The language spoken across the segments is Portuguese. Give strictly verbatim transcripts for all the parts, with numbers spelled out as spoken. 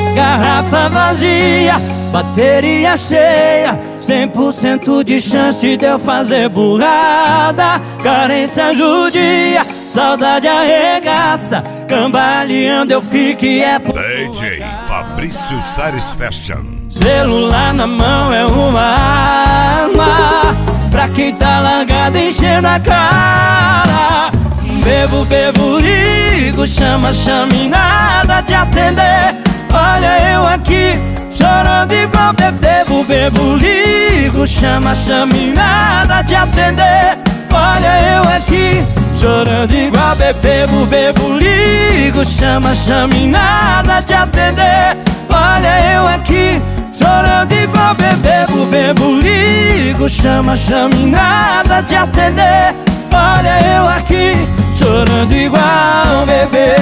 garrafa vazia, bateria cheia, cem por cento de chance de eu fazer burrada. Carência judia, saudade arregaça, cambaleando eu fico e é por D J Fabrício Sares Fashion. Celular na mão é uma arma pra quem tá largado enchendo a cara. Bebo, bebo, ligo, chama, chama e nada de atender. Olha eu aqui, chorando igual bebo, bebo, ligo, chama, chama e nada de atender. Olha eu aqui, chorando igual bebo, bebo, ligo, chama, chama e nada de atender. Olha eu aqui, chorando igual bebo, bebo, ligo, chama, chama e nada de atender. Olha eu aqui, chorando igual um bebê.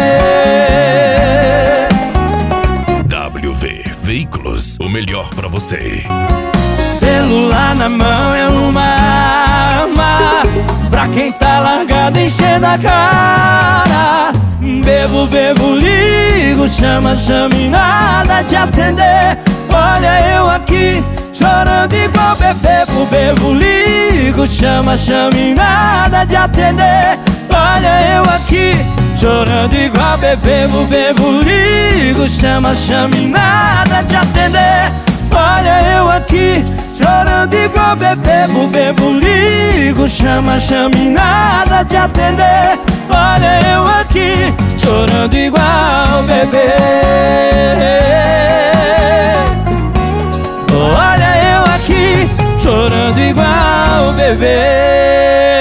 W V Veículos, o melhor pra você. Celular na mão é uma arma pra quem tá largado enchendo a cara. Bebo, bebo, ligo, chama, chama e nada de atender. Olha eu aqui, chorando igual bebo, bebo, ligo, chama, chama e nada de atender. Olha eu aqui, chorando igual bebo, bebo, ligo, chama, chama e nada de atender. Olha eu aqui, chorando igual bebo, bebo, ligo, chama, chama e nada de atender. Olha eu aqui, chorando igual bebê. Olha eu aqui, chorando igual bebê.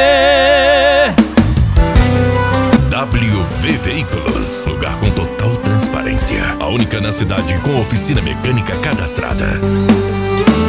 W V Veículos, lugar com total transparência. A única na cidade com oficina mecânica cadastrada.